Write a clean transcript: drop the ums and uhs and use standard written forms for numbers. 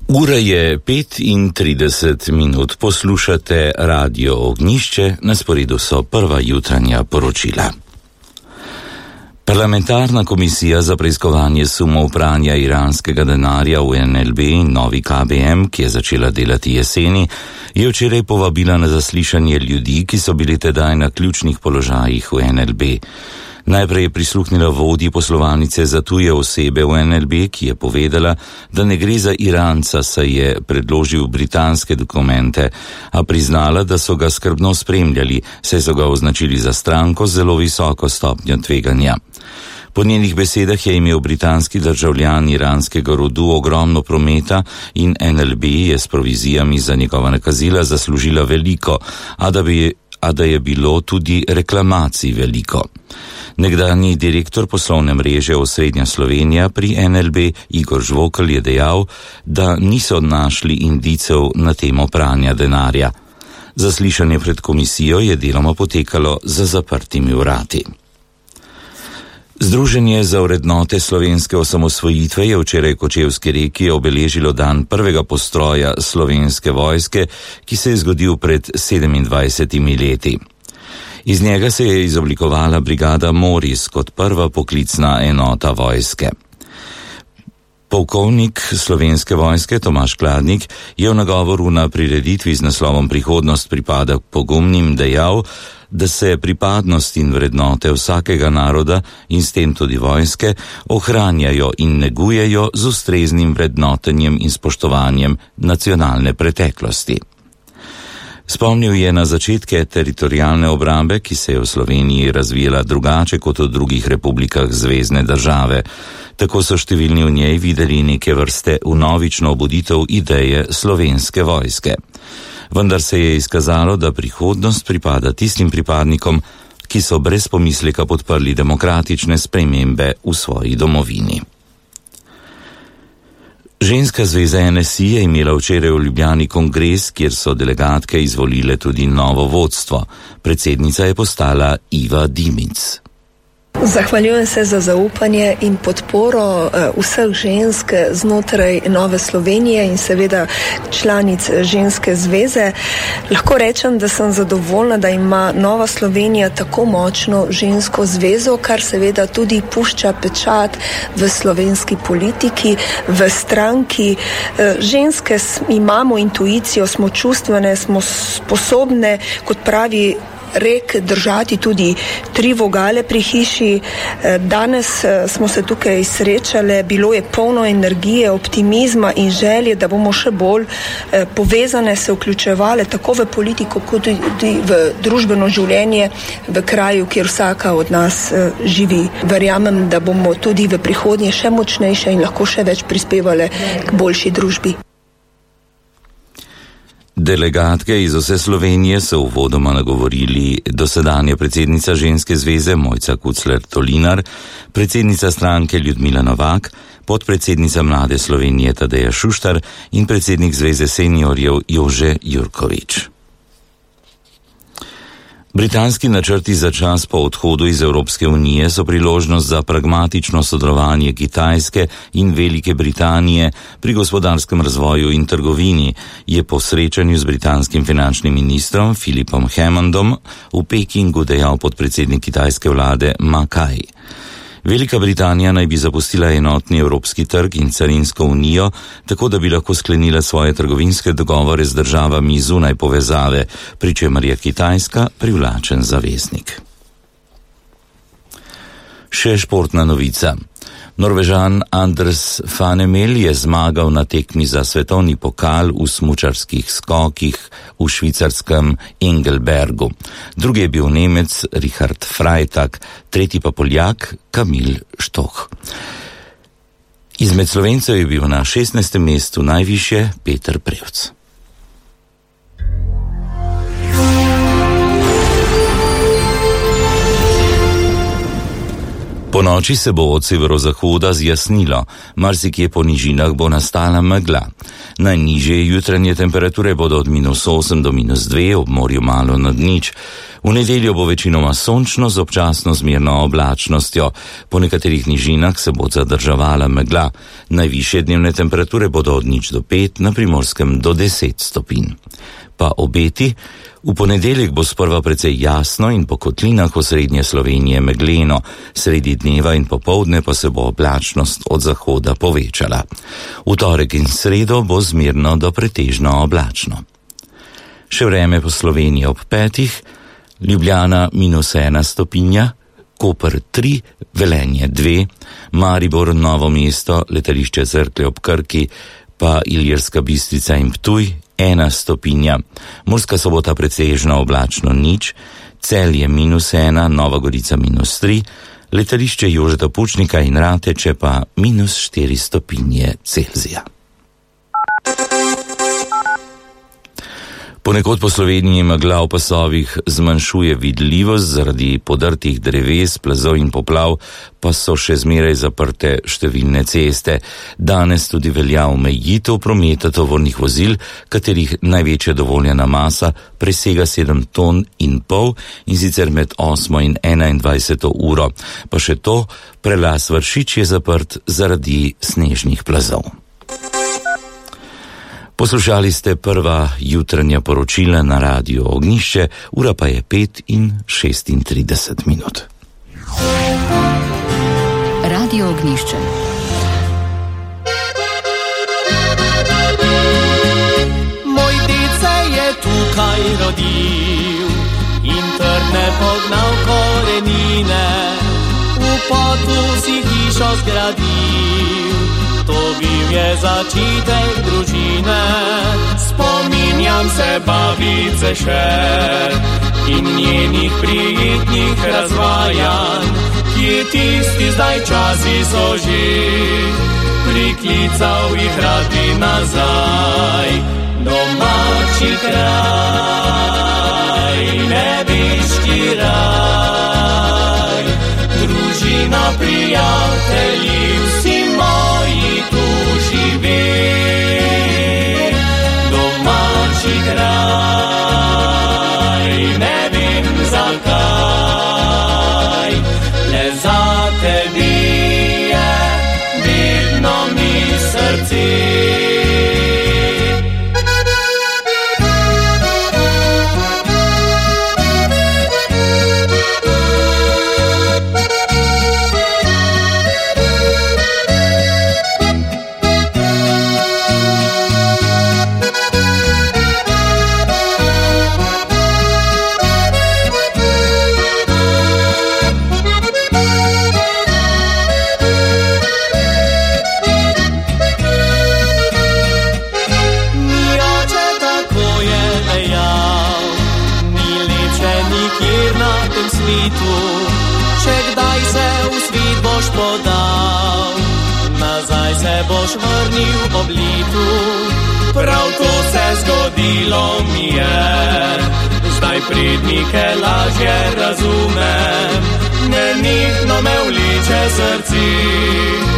Ura je 35 minut, poslušate Radio Ognjišče, na sporedu so prva jutranja poročila. Parlamentarna komisija za preiskovanje sumov pranja iranskega denarja v NLB in novi KBM, ki je začela delati jeseni, je včeraj povabila na zaslišanje ljudi, ki so bili tedaj na ključnih položajih v NLB. Najprej je prisluhnila vodji poslovalnice za tuje osebe v NLB, ki je povedala, da ne gre za Iranca, saj je predložil britanske dokumente, a priznala, da so ga skrbno spremljali, saj so ga označili za stranko z zelo visoko stopnjo tveganja. Po njenih besedah je imel britanski državljan iranskega rodu ogromno prometa in NLB je s provizijami za njegova nakazila zaslužila veliko, a da je bilo tudi reklamacij veliko. Nekdanji direktor poslovne mreže Osrednja Slovenija pri NLB Igor Žvokelj je dejal, da niso našli indicev na temo pranja denarja. Zaslišanje pred komisijo je deloma potekalo za zaprtimi vrati. Združenje za vrednote slovenske osamosvojitve je včeraj v Kočevski Reki obeležilo dan prvega postroja slovenske vojske, ki se je zgodil pred 27 leti. Iz njega se je izoblikovala brigada Moris kot prva poklicna enota vojske. Polkovnik slovenske vojske Tomaž Kladnik je v nagovoru na prireditvi z naslovom Prihodnost pripada pogumnim dejal, da se pripadnost in vrednote vsakega naroda in s tem tudi vojske ohranjajo in negujejo z ustreznim vrednotenjem in spoštovanjem nacionalne preteklosti. Spomnil je na začetke teritorialne obrambe, ki se je v Sloveniji razvijala drugače kot v drugih republikah zvezne države. Tako so številni v njej videli neke vrste vnovično obuditev ideje slovenske vojske. Vendar se je izkazalo, da prihodnost pripada tistim pripadnikom, ki so brez pomisleka podprli demokratične spremembe v svoji domovini. Ženska zveza NSI je imela včeraj v Ljubljani kongres, kjer so delegatke izvolile tudi novo vodstvo. Predsednica je postala Iva Dimic. Zahvaljujem se za zaupanje in podporo vseh žensk znotraj Nove Slovenije in seveda članic ženske zveze. Lahko rečem, da sem zadovoljna, da ima Nova Slovenija tako močno žensko zvezo, kar seveda tudi pušča pečat v slovenski politiki, v stranki. Ženske imamo intuicijo, smo čustvene, smo sposobne, kot pravi rek, držati tudi 3 vogale pri hiši. Danes smo se tukaj srečale, bilo je polno energije, optimizma in želje, da bomo še bolj povezane, se vključevale tako v politiko, kot tudi v družbeno življenje v kraju, kjer vsaka od nas živi. Verjamem, da bomo tudi v prihodnje še močnejše in lahko še več prispevale k boljši družbi. Delegatke iz vse Slovenije so uvodoma nagovorili dosedanja predsednica ženske zveze Mojca Kucler-Tolinar, predsednica stranke Ljudmila Novak, podpredsednica Mlade Slovenije Tadeja Šuštar in predsednik zveze seniorjev Jože Jurkovič. Britanski načrti za čas po odhodu iz Evropske unije so priložnost za pragmatično sodelovanje Kitajske in Velike Britanije pri gospodarskem razvoju in trgovini, je po srečanju z britanskim finančnim ministrom Philipom Hammondom v Pekingu dejal podpredsednik kitajske vlade Ma Kai. Velika Britanija naj bi zapustila enotni evropski trg in carinsko unijo, tako da bi lahko sklenila svoje trgovinske dogovore z državami zunaj povezave, pri čemer je Kitajska privlačen zaveznik. Še športna novica. Norvežan Anders Fanemel je zmagal na tekmi za svetovni pokal v smučarskih skokih v švicarskem Engelbergu. Drugi je bil Nemec Richard Freitag, tretji pa Poljak Kamil Štoh. Izmed Slovencev je bil na 16. mestu najvišje Peter Prevc. Po noči se bo od severozahoda zjasnilo, marsikje po nižinah bo nastala megla. Najnižje jutranje temperature bodo od -8 do -2, ob morju malo nad nič. V nedeljo bo večinoma sončno z občasno zmerno oblačnostjo. Po nekaterih nižinah se bo zadrževala megla. Najvišje dnevne temperature bodo od 0 do 5, na Primorskem do 10 stopinj. Pa obeti. V ponedeljek bo sprva precej jasno in po kotlinah osrednje Slovenije megleno, sredi dneva in popoldne pa se bo oblačnost od zahoda povečala. V torek in sredo bo zmerno do pretežno oblačno. Še vreme po Sloveniji ob 5, Ljubljana -1 stopinja, Koper 3, Velenje 2, Maribor, Novo mesto, letališče Cerklje ob Krki, pa Ilirska Bistrica in Ptuj 1 stopinja, Murska Sobota pretežno oblačno 0, Celje -1, Nova Gorica -3, letališče Jožeta Pučnika in Rateče pa -4 stopinje Celzija. Ponekod po Sloveniji megla v pasovih zmanjšuje vidljivost, zaradi podrtih dreves, plazov in poplav pa so še zmeraj zaprte številne ceste. Danes tudi velja omejitev prometa tovornih vozil, katerih največja dovoljena masa presega 7,5 ton in sicer med 8 in 21 uro. Pa še to, prelaz Vršič je zaprt zaradi snežnih plazov. Poslušali ste prva jutranja poročila na Radiu Ognjišče, ura pa je 5:36. Radio Ognjišče. Moj dece je tukaj rodil in trdne pognal korenine, v potu si hišo zgradil. To bil je začetek družine, spominjam se babice še in njenih prijetnih razvajanj, kje tisti zdaj časi so že, priklical jih rad bi nazaj. Domači kraj, nebeški raj, družina, prijatelji, vsi moji tu živi. Domači kraj, ne vem zakaj, le za tebi je vedno mi srce. Če kdaj se v svet boš podal, nazaj se boš vrnil ob letu. Prav to se zgodilo mi je, zdaj prednike lažje razumem, nenehno me vleče srce.